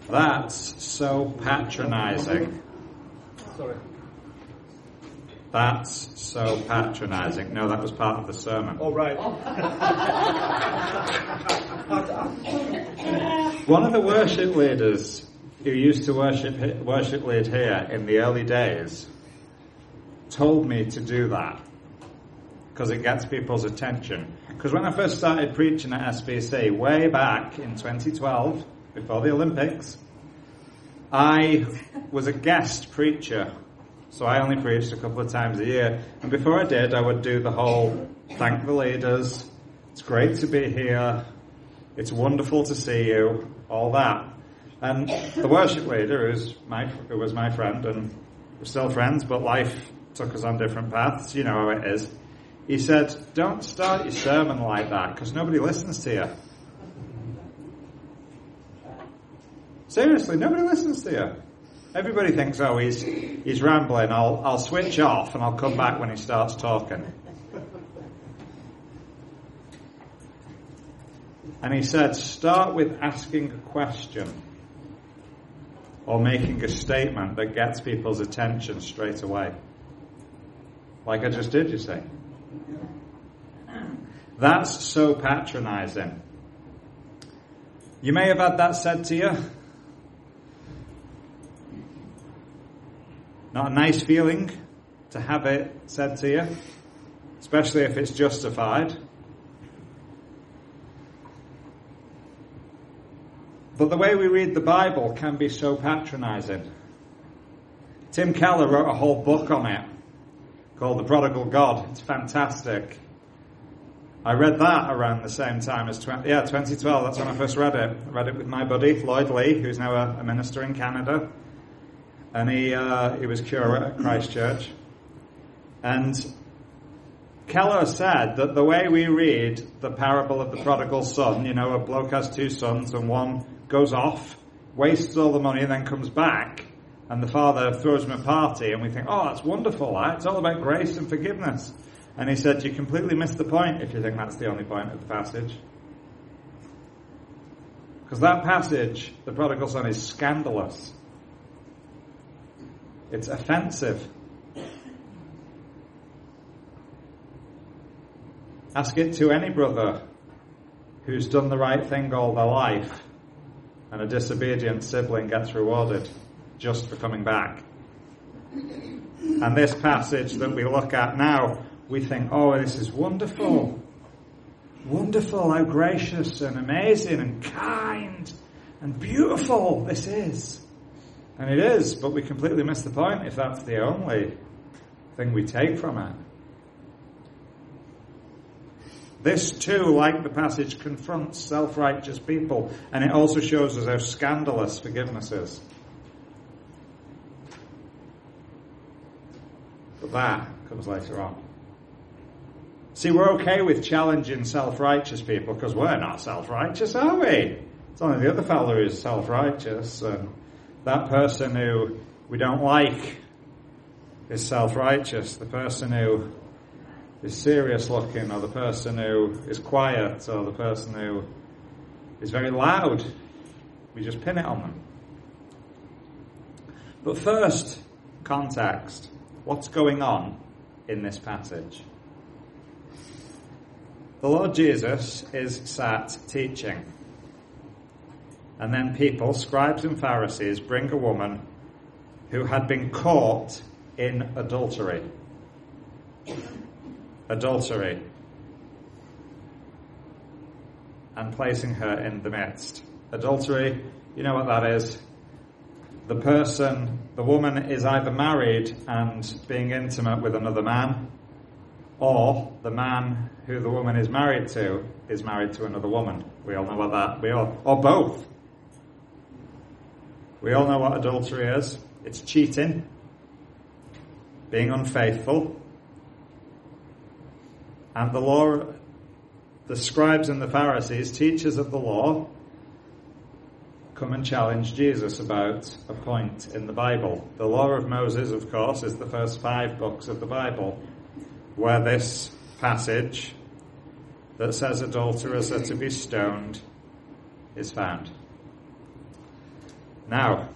That's so patronizing. Sorry. That's so patronizing. No, that was part of the sermon. Oh, right. One of the worship leaders who used to worship lead here in the early days told me to do that because it gets people's attention. Because when I first started preaching at SBC way back in 2012, before the Olympics, I was a guest preacher. So I only preached a couple of times a year. And before I did, I would do the whole thank the leaders. It's great to be here. It's wonderful to see you. All that. And the worship leader, who was my friend, and we're still friends, but life took us on different paths. You know how it is. He said, don't start your sermon like that, because nobody listens to you. Seriously, nobody listens to you. Everybody thinks, oh, he's rambling. I'll switch off and I'll come back when he starts talking. And he said, start with asking a question or making a statement that gets people's attention straight away. Like I just did, you see. That's so patronizing. You may have had that said to you. Not a nice feeling to have it said to you, especially if it's justified. But the way we read the Bible can be so patronizing. Tim Keller wrote a whole book on it called The Prodigal God. It's fantastic. I read that around the same time as 2012. That's when I first read it. I read it with my buddy Lloyd Lee, who's now a minister in Canada. And he was curate at Christ Church. And Keller said that the way we read the parable of the prodigal son, a bloke has two sons and one goes off, wastes all the money and then comes back, and the father throws him a party, and we think, oh, that's wonderful, it's all about grace and forgiveness. And he said, you completely missed the point if you think that's the only point of the passage. Because that passage, the prodigal son, is scandalous. It's offensive. Ask it to any brother who's done the right thing all their life and a disobedient sibling gets rewarded just for coming back. And this passage that we look at now, we think, oh, this is wonderful. Wonderful, how gracious and amazing and kind and beautiful this is. And it is, but we completely miss the point if that's the only thing we take from it. This too, like the passage, confronts self-righteous people, and it also shows us how scandalous forgiveness is. But that comes later on. See, we're okay with challenging self-righteous people because we're not self-righteous, are we? It's only the other fellow who's self-righteous, and that person who we don't like is self-righteous. The person who is serious looking, or the person who is quiet, or the person who is very loud, we just pin it on them. But first, context. What's going on in this passage? The Lord Jesus is sat teaching. And then people, scribes and Pharisees, bring a woman who had been caught in adultery. Adultery. And placing her in the midst. Adultery, you know what that is. The woman is either married and being intimate with another man, or the man who the woman is married to another woman. We all know what that, or both. We all know what adultery is. It's cheating, being unfaithful. And the law, the scribes and the Pharisees, teachers of the law, come and challenge Jesus about a point in the Bible. The law of Moses, of course, is the first 5 books of the Bible, where this passage that says adulterers are to be stoned is found. Now,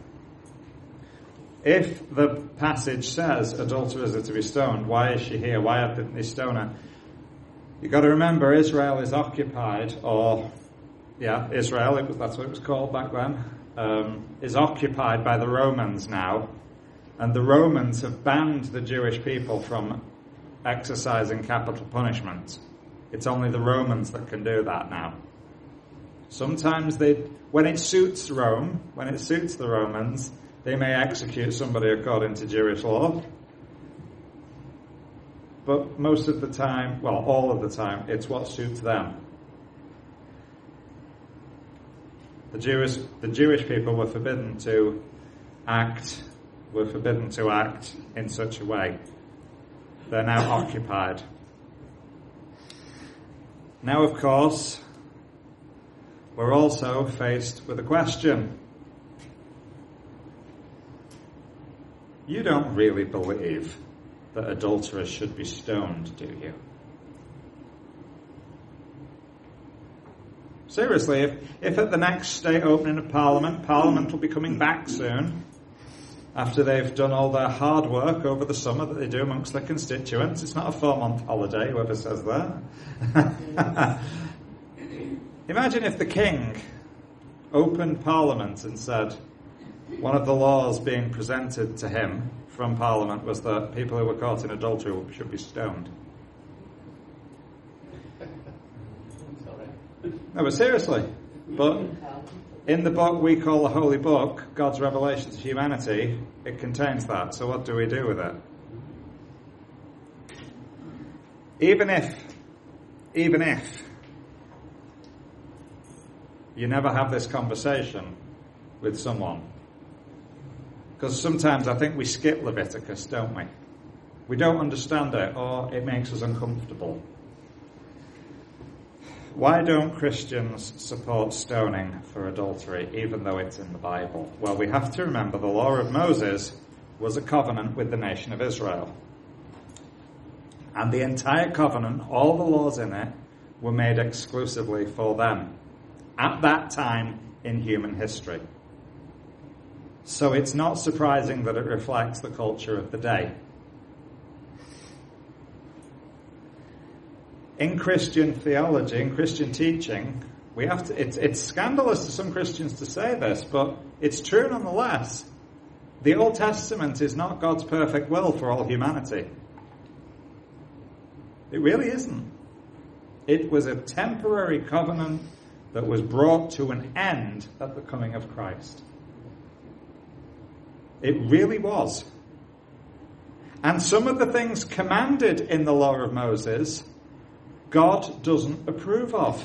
if the passage says adulterers are to be stoned, why is she here? Why didn't they stone her? You've got to remember Israel is occupied, Israel, that's what it was called back then, is occupied by the Romans now. And the Romans have banned the Jewish people from exercising capital punishment. It's only the Romans that can do that now. Sometimes when it suits Rome, when it suits the Romans, they may execute somebody according to Jewish law. But most of the time, well, all of the time, it's what suits them. The Jewish people were forbidden to act in such a way. They're now occupied. Now, of course, we're also faced with a question. You don't really believe that adulterers should be stoned, do you? Seriously, if at the next state opening of Parliament will be coming back soon, after they've done all their hard work over the summer that they do amongst their constituents. It's not a 4-month holiday, whoever says that. Imagine if the king opened Parliament and said one of the laws being presented to him from Parliament was that people who were caught in adultery should be stoned. No, but seriously. But in the book we call the Holy Book, God's revelation to humanity, it contains that. So what do we do with it? Even if you never have this conversation with someone, because sometimes I think we skip Leviticus, don't we? We don't understand it, or it makes us uncomfortable. Why don't Christians support stoning for adultery, even though it's in the Bible? Well, we have to remember the law of Moses was a covenant with the nation of Israel. And the entire covenant, all the laws in it, were made exclusively for them at that time in human history. So it's not surprising that it reflects the culture of the day. In Christian theology, in Christian teaching, we have to. It's scandalous to some Christians to say this, but it's true nonetheless. The Old Testament is not God's perfect will for all humanity. It really isn't. It was a temporary covenant that was brought to an end at the coming of Christ. It really was. And some of the things commanded in the law of Moses, God doesn't approve of.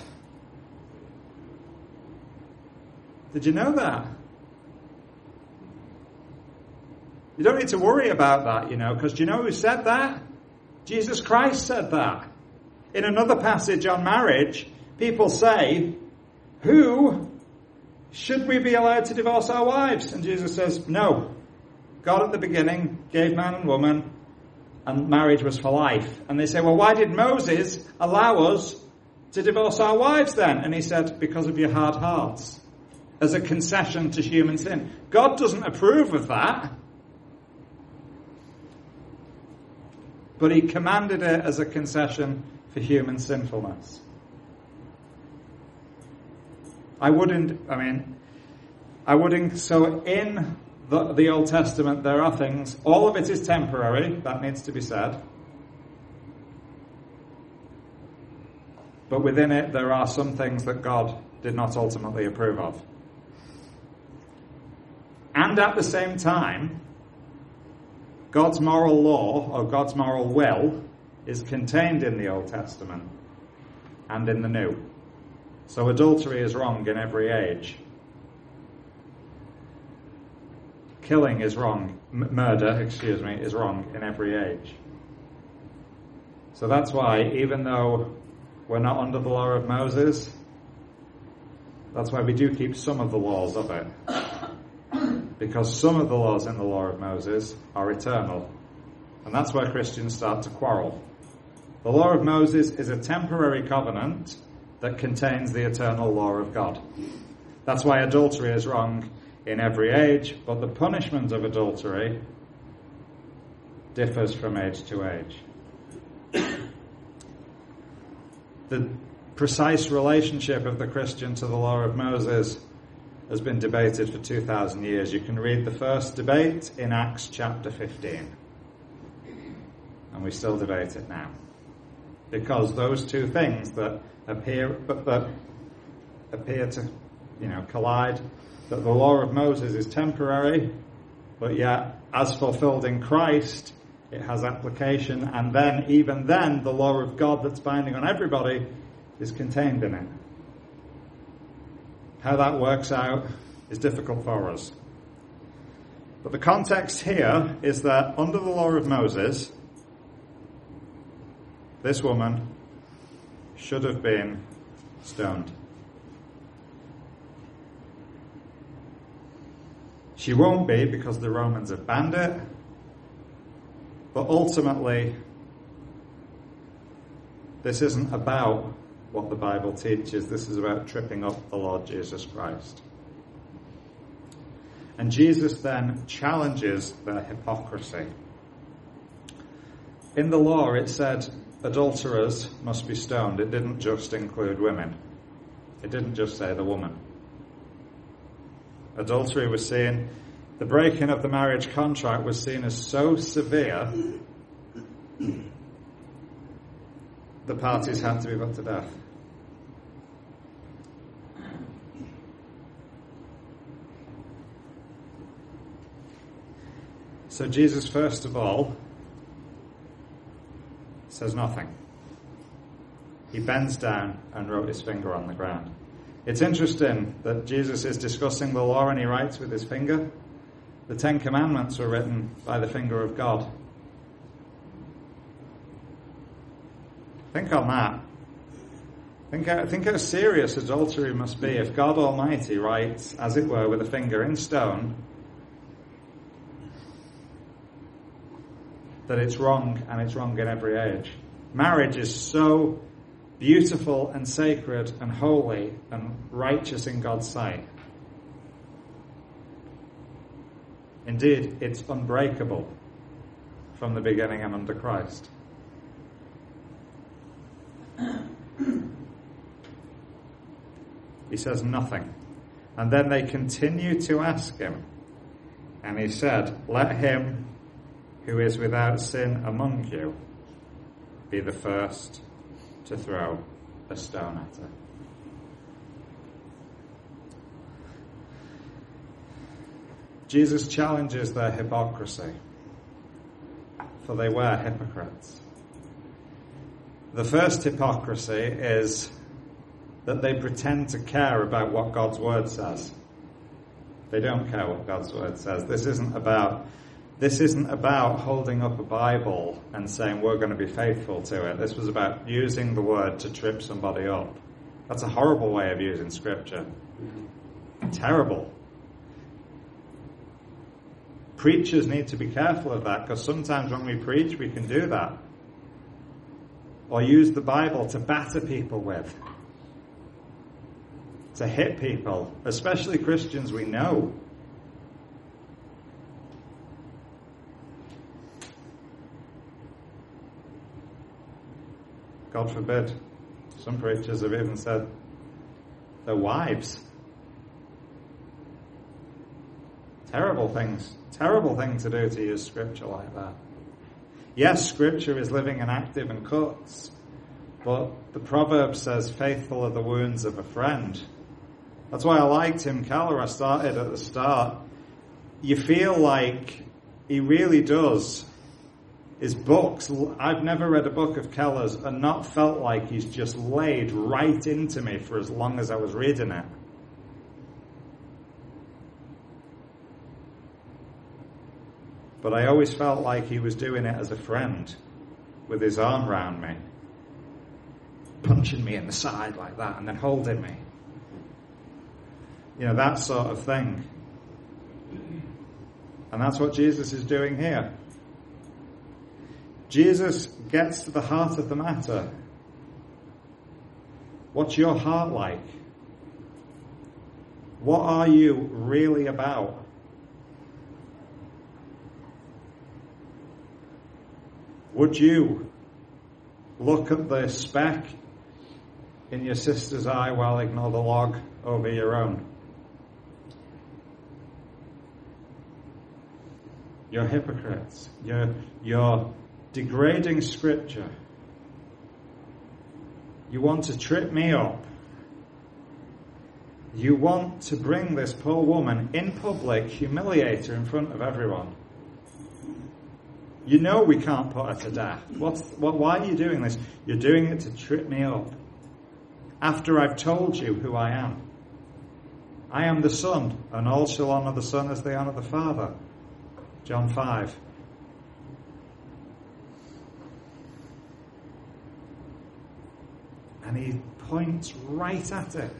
Did you know that? You don't need to worry about that, because do you know who said that? Jesus Christ said that. In another passage on marriage, people say, who should we be allowed to divorce our wives? And Jesus says, no. God at the beginning gave man and woman, and marriage was for life. And they say, well, why did Moses allow us to divorce our wives then? And he said, because of your hard hearts, as a concession to human sin. God doesn't approve of that. But he commanded it as a concession for human sinfulness. So in the Old Testament, there are things, all of it is temporary, that needs to be said. But within it, there are some things that God did not ultimately approve of. And at the same time, God's moral law, or God's moral will, is contained in the Old Testament and in the New. So adultery is wrong in every age. Killing is wrong. Murder, is wrong in every age. So that's why, even though we're not under the law of Moses, that's why we do keep some of the laws of it. Because some of the laws in the law of Moses are eternal. And that's where Christians start to quarrel. The law of Moses is a temporary covenant that contains the eternal law of God. That's why adultery is wrong in every age, but the punishment of adultery differs from age to age. The precise relationship of the Christian to the law of Moses has been debated for 2,000 years. You can read the first debate in Acts chapter 15. And we still debate it now. Because those two things that appear to, collide, that the law of Moses is temporary, but yet, as fulfilled in Christ, it has application, and then, even then, the law of God that's binding on everybody is contained in it. How that works out is difficult for us. But the context here is that under the law of Moses, this woman should have been stoned. She won't be because the Romans have banned it, but ultimately, this isn't about what the Bible teaches. This is about tripping up the Lord Jesus Christ. And Jesus then challenges their hypocrisy. In the law, it said adulterers must be stoned. It didn't just include women. It didn't just say the woman. Adultery was seen, the breaking of the marriage contract was seen as so severe, the parties had to be put to death. So Jesus, first of all, says nothing. He bends down and wrote his finger on the ground. It's interesting that Jesus is discussing the law and he writes with his finger. The Ten Commandments were written by the finger of God. Think on that. Think how serious adultery must be if God Almighty writes, as it were, with a finger in stone, that it's wrong, and it's wrong in every age. Marriage is so beautiful and sacred and holy and righteous in God's sight. Indeed, it's unbreakable from the beginning and under Christ. He says nothing. And then they continue to ask him. And he said, "Let him who is without sin among you be the first to throw a stone at her." Jesus challenges their hypocrisy, for they were hypocrites. The first hypocrisy is that they pretend to care about what God's word says. They don't care what God's word says. This isn't about holding up a Bible and saying we're going to be faithful to it. This was about using the word to trip somebody up. That's a horrible way of using Scripture. Terrible. Preachers need to be careful of that, because sometimes when we preach we can do that. Or use the Bible to batter people with. To hit people, especially Christians we know. God forbid. Some preachers have even said their wives. Terrible things. Terrible thing to do, to use Scripture like that. Yes, Scripture is living and active and cuts, but the proverb says, faithful are the wounds of a friend. That's why I liked Tim Keller. I started at the start. You feel like he really does. His books, I've never read a book of Keller's and not felt like he's just laid right into me for as long as I was reading it. But I always felt like he was doing it as a friend, with his arm round me, punching me in the side like that, and then holding me. You know, that sort of thing. And that's what Jesus is doing here. Jesus gets to the heart of the matter. What's your heart like? What are you really about? Would you look at the speck in your sister's eye while ignore the log over your own? You're hypocrites. You're degrading Scripture. You want to trip me up. You want to bring this poor woman in public, humiliate her in front of everyone. You know we can't put her to death. Why are you doing this? You're doing it to trip me up. After I've told you who I am. I am the Son, and all shall honour the Son as they honour the Father. John 5. And he points right at it.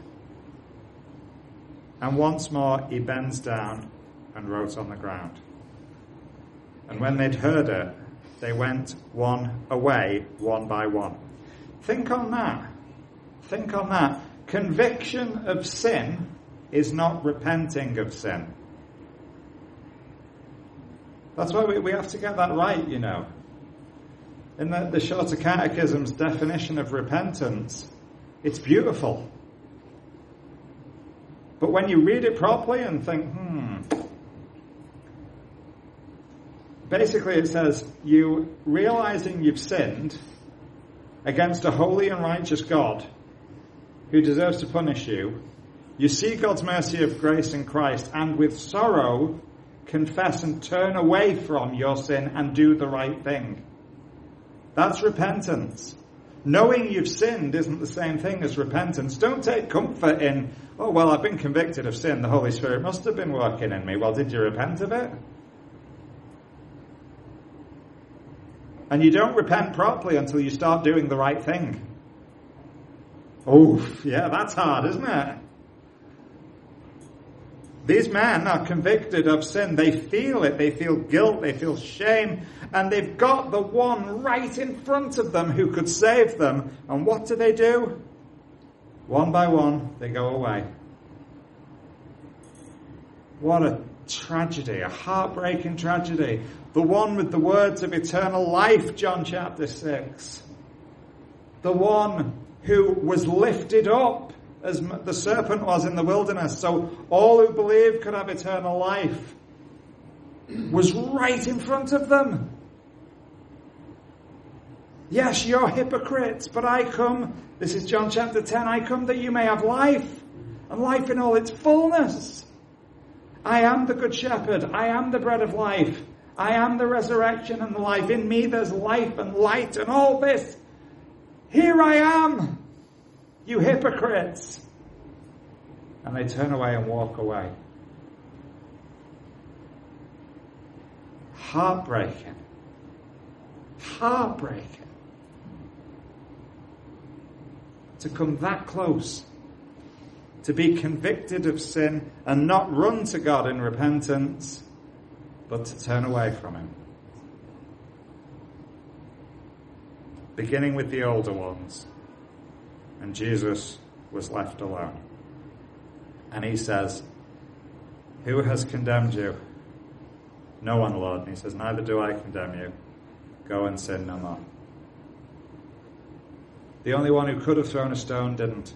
And once more he bends down and wrote on the ground. And when they'd heard it, they went away one by one. Think on that. Think on that. Conviction of sin is not repenting of sin. That's why we have to get that right, you know. In the Shorter Catechism's definition of repentance, it's beautiful. But when you read it properly and think, basically it says, you realizing you've sinned against a holy and righteous God who deserves to punish you, you see God's mercy of grace in Christ, and with sorrow confess and turn away from your sin and do the right thing. That's repentance. Knowing you've sinned isn't the same thing as repentance. Don't take comfort in, oh, well, I've been convicted of sin. The Holy Spirit must have been working in me. Well, did you repent of it? And you don't repent properly until you start doing the right thing. Oh, yeah, that's hard, isn't it? These men are convicted of sin. They feel it. They feel guilt. They feel shame. And they've got the one right in front of them who could save them. And what do? One by one, they go away. What a tragedy, a heartbreaking tragedy. The one with the words of eternal life, John chapter 6. The one who was lifted up as the serpent was in the wilderness, so all who believe could have eternal life, was right in front of them. Yes, you're hypocrites, but I come, this is John chapter 10, I come that you may have life, and life in all its fullness. I am the good shepherd, I am the bread of life, I am the resurrection and the life. In me there's life and light and all this. Here I am, you hypocrites. And they turn away and walk away. Heartbreaking. Heartbreaking. To come that close. To be convicted of sin and not run to God in repentance, but to turn away from Him. Beginning with the older ones. And Jesus was left alone. And He says, who has condemned you? No one, Lord. And He says, neither do I condemn you. Go and sin no more. The only one who could have thrown a stone didn't.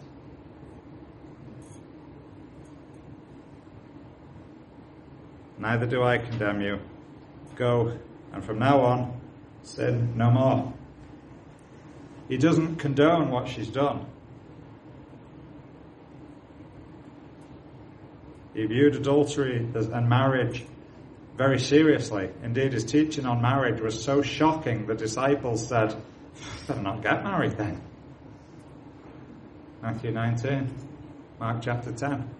Neither do I condemn you. Go, and from now on, sin no more. He doesn't condone what she's done. He viewed adultery and marriage very seriously. Indeed, his teaching on marriage was so shocking, the disciples said, better not get married then. Matthew 19, Mark chapter 10.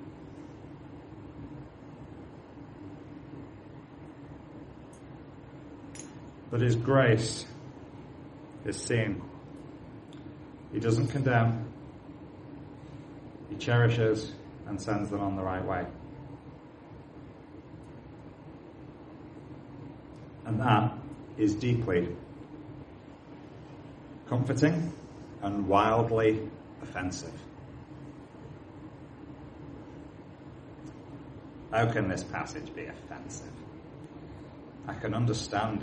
But His grace is seen. He doesn't condemn. He cherishes and sends them on the right way. And that is deeply comforting and wildly offensive. How can this passage be offensive? I can understand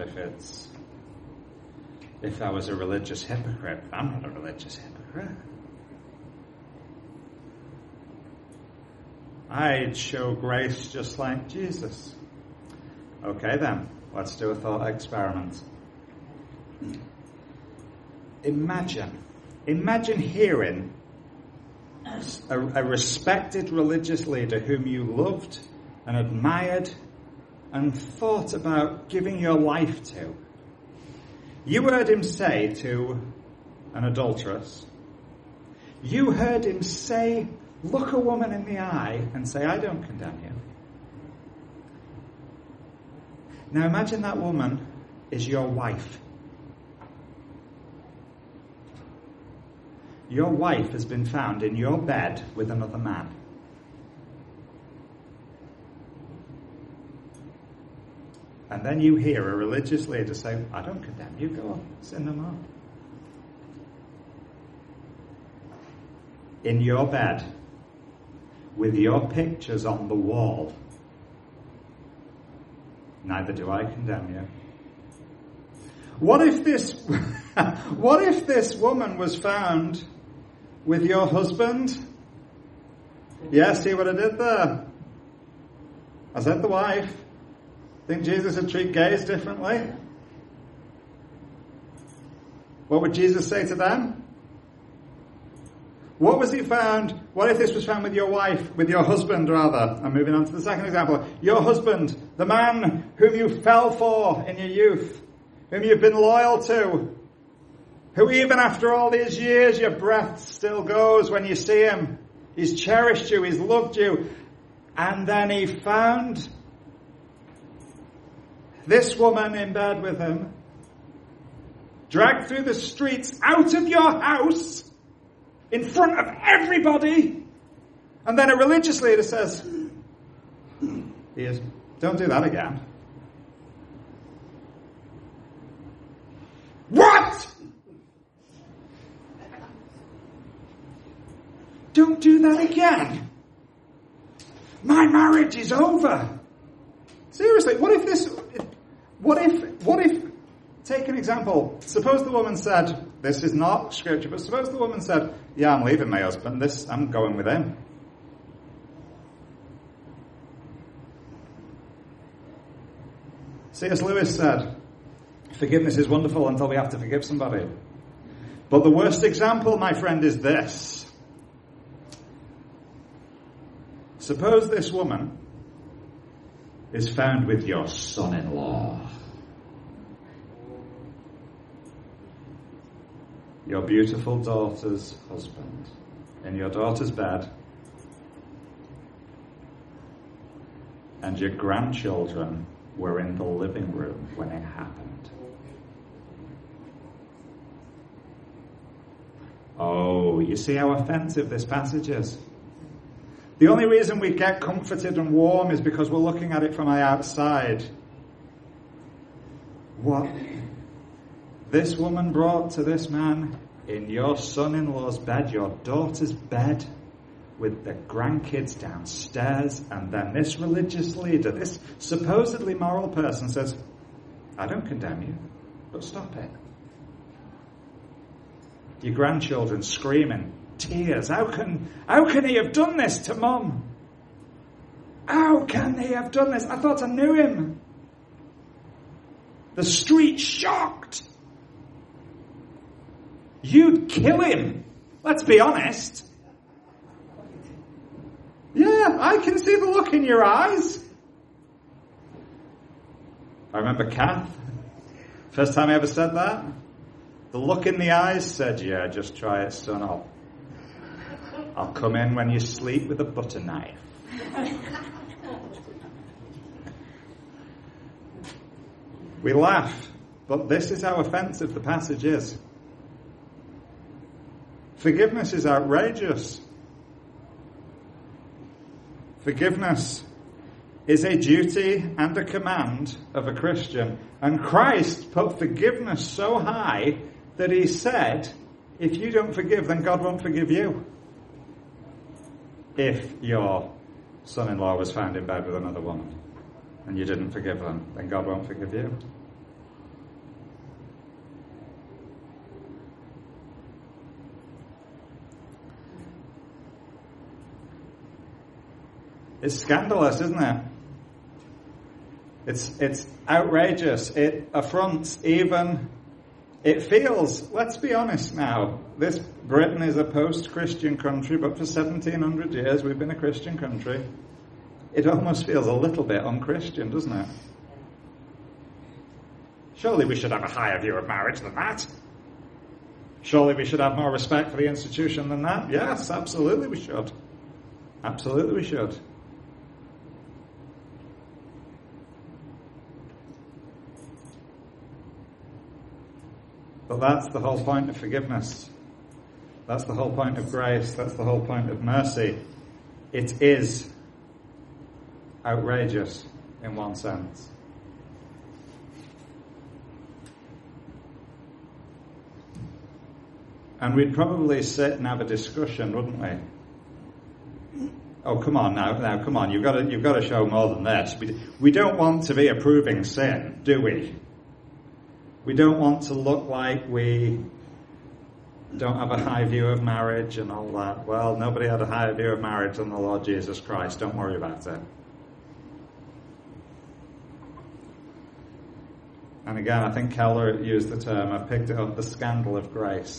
if I was a religious hypocrite. I'm not a religious hypocrite. I'd show grace just like Jesus. Okay then, let's do a thought experiment. Imagine hearing a respected religious leader whom you loved and admired and thought about giving your life to. You heard him say to an adulteress, you heard him say, look a woman in the eye and say, I don't condemn you. Now imagine that woman is your wife. Your wife has been found in your bed with another man. And then you hear a religious leader say, I don't condemn you, go on, sin no more. In your bed, with your pictures on the wall, neither do I condemn you. What if this woman was found with your husband? Yeah, see what I did there? I said the wife. Think Jesus would treat gays differently? What would Jesus say to them? What was he found? What if this was found with your wife, with your husband rather? I'm moving on to the second example. Your husband, the man whom you fell for in your youth, whom you've been loyal to, who even after all these years your breath still goes when you see him. He's cherished you, he's loved you. And then he found this woman in bed with him, dragged through the streets out of your house, in front of everybody, and then a religious leader says, don't do that again. What? Don't do that again. My marriage is over. Seriously, what if, take an example, suppose the woman said, this is not scripture, but suppose the woman said, yeah, I'm leaving my husband, I'm going with him. C.S. Lewis said, forgiveness is wonderful until we have to forgive somebody. But the worst example, my friend, is this. Suppose this woman is found with your son-in-law. Your beautiful daughter's husband in your daughter's bed, and your grandchildren were in the living room when it happened. Oh, you see how offensive this passage is? The only reason we get comforted and warm is because we're looking at it from the outside. What this woman brought to this man in your son-in-law's bed, your daughter's bed, with the grandkids downstairs, and then this religious leader, this supposedly moral person says, I don't condemn you, but stop it. Your grandchildren screaming, tears. How can he have done this to Mum? How can he have done this? I thought I knew him. The street shocked. You'd kill him. Let's be honest. Yeah, I can see the look in your eyes. I remember Kath. First time I ever said that. The look in the eyes said, yeah, just try it, son. I'll come in when you sleep with a butter knife. We laugh, but this is how offensive the passage is. Forgiveness is outrageous. Forgiveness is a duty and a command of a Christian. And Christ put forgiveness so high that he said, if you don't forgive, then God won't forgive you. If you're son-in-law was found in bed with another woman and you didn't forgive them, then God won't forgive you. It's scandalous, isn't it? It's outrageous. It affronts even... It feels, let's be honest now, this Britain is a post-Christian country, but for 1700 years we've been a Christian country. It almost feels a little bit un-Christian, doesn't it? Surely we should have a higher view of marriage than that. Surely we should have more respect for the institution than that. Yes, absolutely we should. Absolutely we should. But that's the whole point of forgiveness. That's the whole point of grace. That's the whole point of mercy. It is outrageous in one sense. And we'd probably sit and have a discussion, wouldn't we? Oh, come on now, come on. You've got to show more than this. We don't want to be approving sin, do we? We don't want to look like we don't have a high view of marriage and all that. Well, nobody had a higher view of marriage than the Lord Jesus Christ. Don't worry about it. And again, I think Keller used the term, I picked it up, the scandal of grace.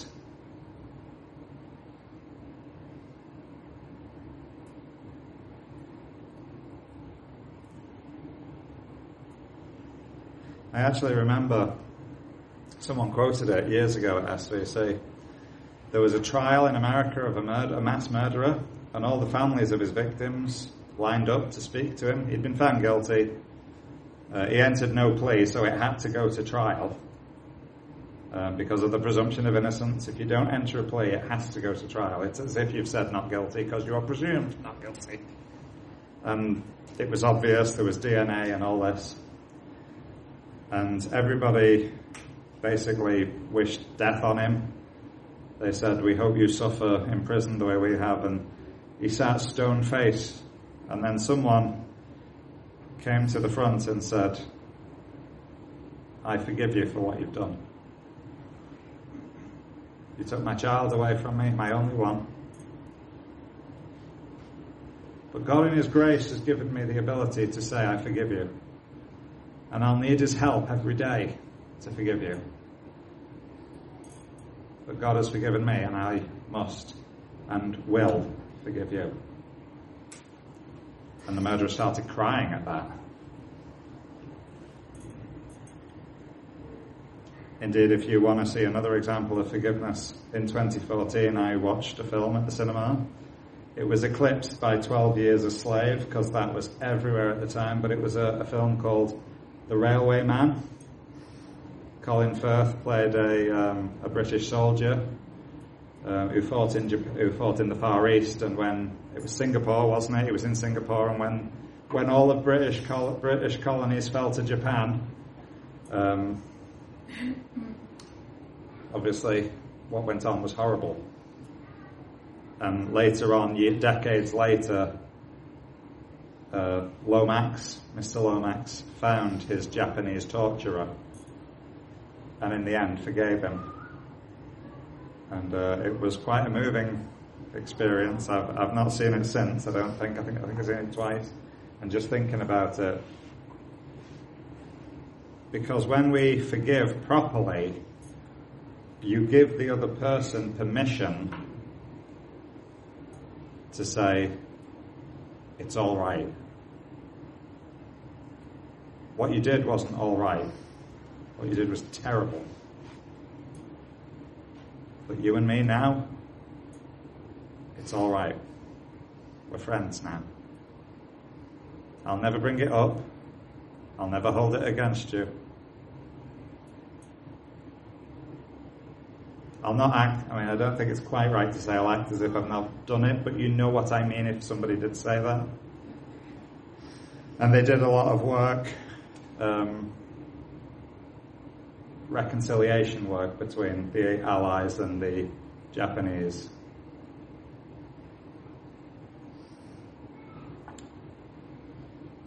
I actually remember someone quoted it years ago at SVC. There was a trial in America of a mass murderer, and all the families of his victims lined up to speak to him. He'd been found guilty. He entered no plea, so it had to go to trial because of the presumption of innocence. If you don't enter a plea, it has to go to trial. It's as if you've said not guilty because you are presumed not guilty. And it was obvious, there was DNA and all this. And everybody basically wished death on him. They said, we hope you suffer in prison the way we have. And he sat stone-faced. And then someone came to the front and said, I forgive you for what you've done. You took my child away from me, my only one. But God in His grace has given me the ability to say, I forgive you. And I'll need His help every day to forgive you. But God has forgiven me, and I must and will forgive you. And the murderer started crying at that. Indeed, if you want to see another example of forgiveness, in 2014 I watched a film at the cinema. It was eclipsed by 12 Years a Slave, because that was everywhere at the time, but it was a film called The Railway Man. Colin Firth played a British soldier who fought in the Far East, and when it was Singapore, wasn't it? He was in Singapore, and when all of British colonies fell to Japan, obviously what went on was horrible. And later on, decades later, Mr. Lomax, found his Japanese torturer, and in the end forgave him. And it was quite a moving experience. I've not seen it since. I think I've seen it twice. And just thinking about it, because when we forgive properly, you give the other person permission to say, it's all right. What you did wasn't all right. What you did was terrible. But you and me now, it's all right. We're friends now. I'll never bring it up. I'll never hold it against you. I'll not act, I don't think it's quite right to say I'll act as if I've not done it, but you know what I mean if somebody did say that. And they did a lot of work, reconciliation work between the Allies and the Japanese.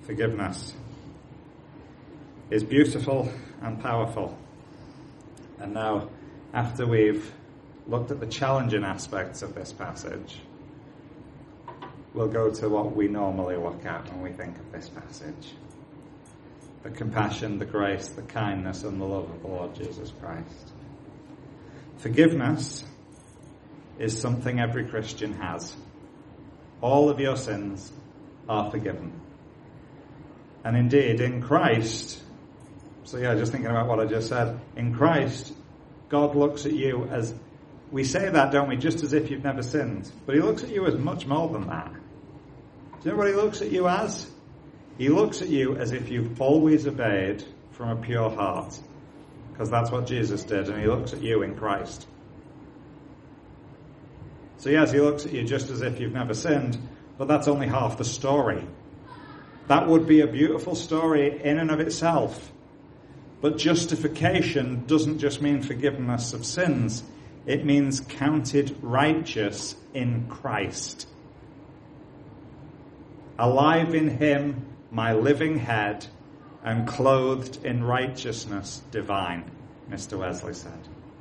forgiveness is beautiful and powerful. And now, after we've looked at the challenging aspects of this passage, we'll go to what we normally look at when we think of this passage. The compassion, the grace, the kindness, and the love of the Lord Jesus Christ. Forgiveness is something every Christian has. All of your sins are forgiven. And indeed, in Christ, just thinking about what I just said, in Christ, God looks at you as, we say that, don't we, just as if you've never sinned. But he looks at you as much more than that. Do you know what he looks at you as? He looks at you as if you've always obeyed from a pure heart. Because that's what Jesus did, and he looks at you in Christ. So yes, he looks at you just as if you've never sinned, but that's only half the story. That would be a beautiful story in and of itself. But justification doesn't just mean forgiveness of sins. It means counted righteous in Christ. Alive in him, my living head, and clothed in righteousness divine, Mr. Wesley said.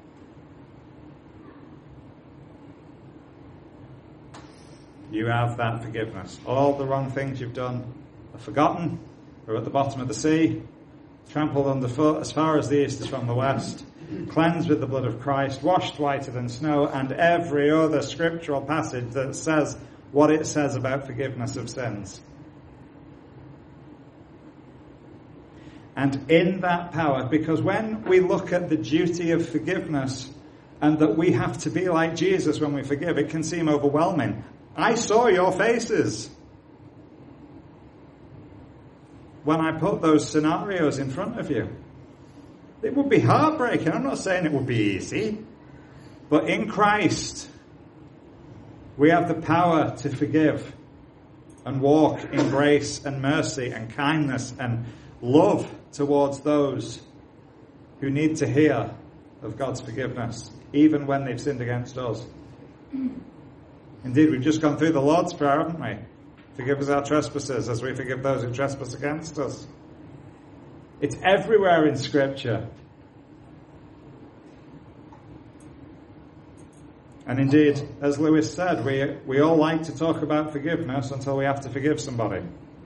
You have that forgiveness. All the wrong things you've done are forgotten, are at the bottom of the sea, trampled underfoot as far as the east is from the west, cleansed with the blood of Christ, washed whiter than snow, and every other scriptural passage that says what it says about forgiveness of sins. And in that power, because when we look at the duty of forgiveness and that we have to be like Jesus when we forgive, it can seem overwhelming. I saw your faces when I put those scenarios in front of you. It would be heartbreaking. I'm not saying it would be easy. But in Christ, we have the power to forgive and walk in grace and mercy and kindness and love towards those who need to hear of God's forgiveness, even when they've sinned against us. Indeed, we've just gone through the Lord's Prayer, haven't we? Forgive us our trespasses as we forgive those who trespass against us. It's everywhere in Scripture. And indeed, as Lewis said, we all like to talk about forgiveness until we have to forgive somebody.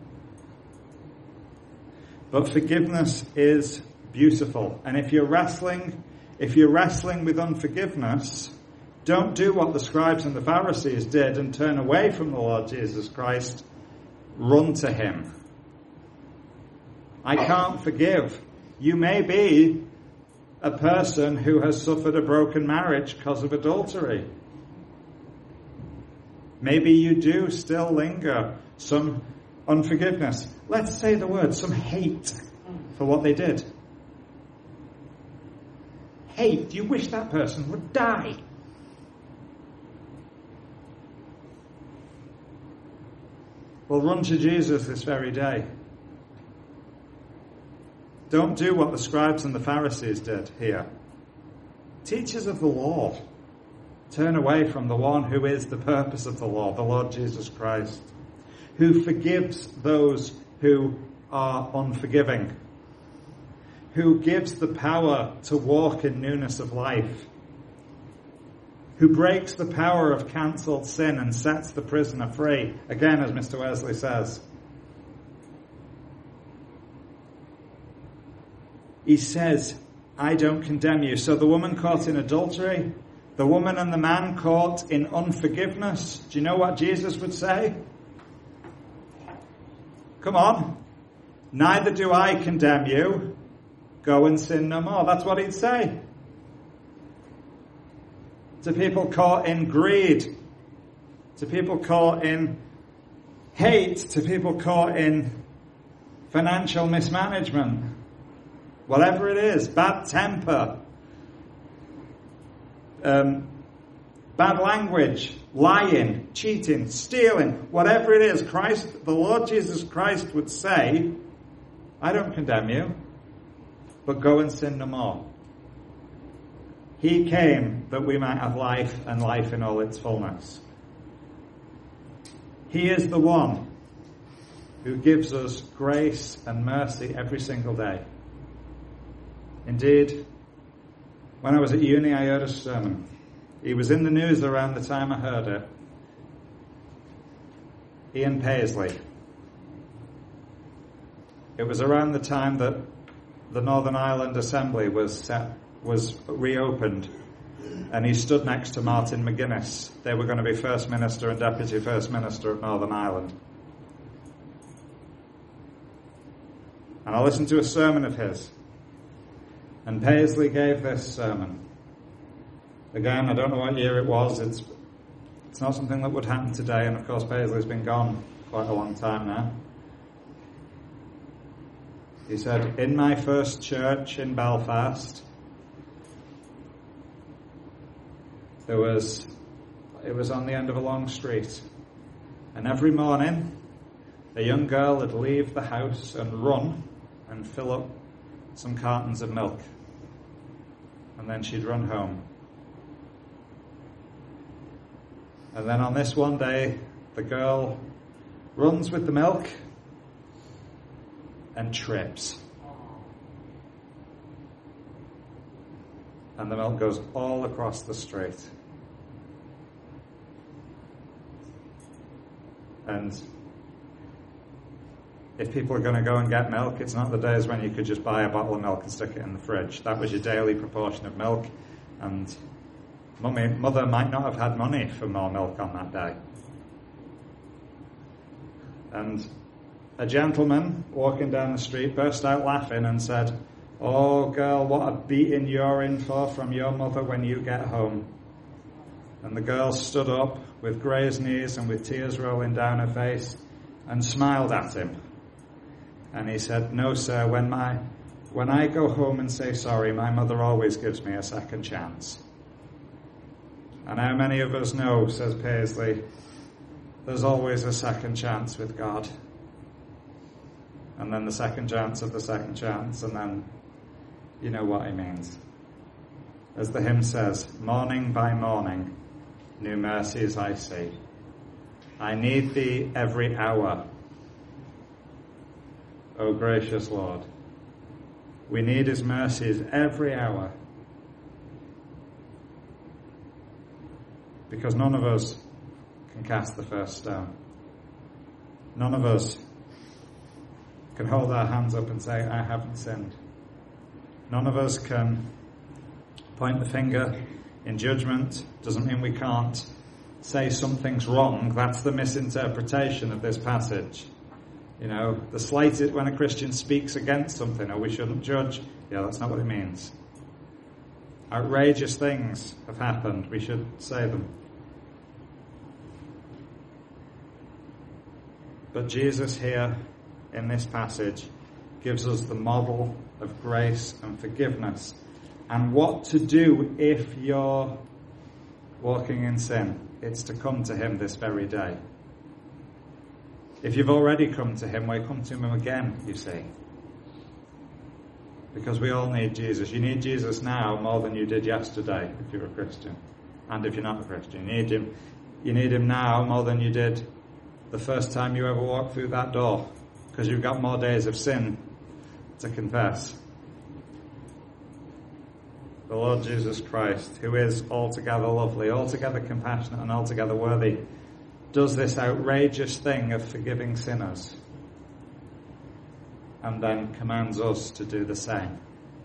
But forgiveness is beautiful. And if you're wrestling with unforgiveness, don't do what the scribes and the Pharisees did and turn away from the Lord Jesus Christ. Run to him. I can't forgive. You may be a person who has suffered a broken marriage because of adultery. Maybe you do still linger some unforgiveness. Let's say the word, some hate for what they did. Hate. You wish that person would die. Well, run to Jesus this very day. Don't do what the scribes and the Pharisees did here. Teachers of the law, turn away from the one who is the purpose of the law, the Lord Jesus Christ, who forgives those who are unforgiving, who gives the power to walk in newness of life, who breaks the power of cancelled sin and sets the prisoner free, again, as Mr. Wesley says. He says, I don't condemn you. So the woman caught in adultery, the woman and the man caught in unforgiveness, do you know what Jesus would say? Come on, neither do I condemn you. Go and sin no more. That's what he'd say. To people caught in greed, to people caught in hate, to people caught in financial mismanagement, whatever it is, bad temper, bad language, lying, cheating, stealing, whatever it is, Christ, the Lord Jesus Christ would say, I don't condemn you, but go and sin no more. He came that we might have life and life in all its fullness. He is the one who gives us grace and mercy every single day. Indeed, when I was at uni, I heard a sermon. He was in the news around the time I heard it. Ian Paisley. It was around the time that the Northern Ireland Assembly was reopened, and he stood next to Martin McGuinness. They were going to be First Minister and Deputy First Minister of Northern Ireland. And I listened to a sermon of his, and Paisley gave this sermon. Again, I don't know what year it was. It's not something that would happen today, and of course Paisley's been gone quite a long time now. He said, "In my first church in Belfast, it was on the end of a long street, and every morning a young girl would leave the house and run and fill up some cartons of milk, and then she'd run home. And then on this one day, the girl runs with the milk and trips. And the milk goes all across the street. And if people are going to go and get milk, it's not the days when you could just buy a bottle of milk and stick it in the fridge. That was your daily proportion of milk, and mother might not have had money for more milk on that day. And a gentleman walking down the street burst out laughing and said, "Oh girl, what a beating you're in for from your mother when you get home." And the girl stood up with grazed knees and with tears rolling down her face and smiled at him. And he said, "No sir, when I go home and say sorry, my mother always gives me a second chance." And how many of us know, says Paisley, there's always a second chance with God. And then the second chance of the second chance, and then you know what he means. As the hymn says, "Morning by morning, new mercies I see. I need thee every hour, O gracious Lord." We need his mercies every hour. Because none of us can cast the first stone. None of us can hold our hands up and say, "I haven't sinned." None of us can point the finger in judgment. Doesn't mean we can't say something's wrong. That's the misinterpretation of this passage. You know, the slighted, when a Christian speaks against something, or we shouldn't judge, yeah, that's not what it means. Outrageous things have happened. We should say them. But Jesus here in this passage gives us the model of grace and forgiveness and what to do if you're walking in sin. It's to come to him this very day. If you've already come to him, well, come to him again, you see. Because we all need Jesus. You need Jesus now more than you did yesterday if you're a Christian. And if you're not a Christian, you need him now more than you did the first time you ever walked through that door. Because you've got more days of sin to confess. The Lord Jesus Christ, who is altogether lovely, altogether compassionate, and altogether worthy, does this outrageous thing of forgiving sinners, and then commands us to do the same.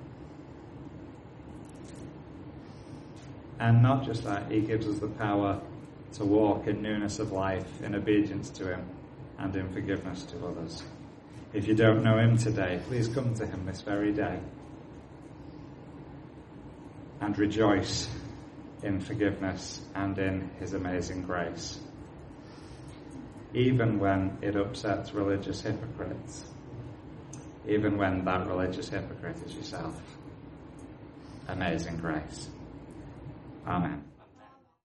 And not just that, he gives us the power to walk in newness of life, in obedience to him, and in forgiveness to others. If you don't know him today, please come to him this very day and rejoice in forgiveness and in his amazing grace, even when it upsets religious hypocrites, even when that religious hypocrite is yourself. Amazing grace. Amen.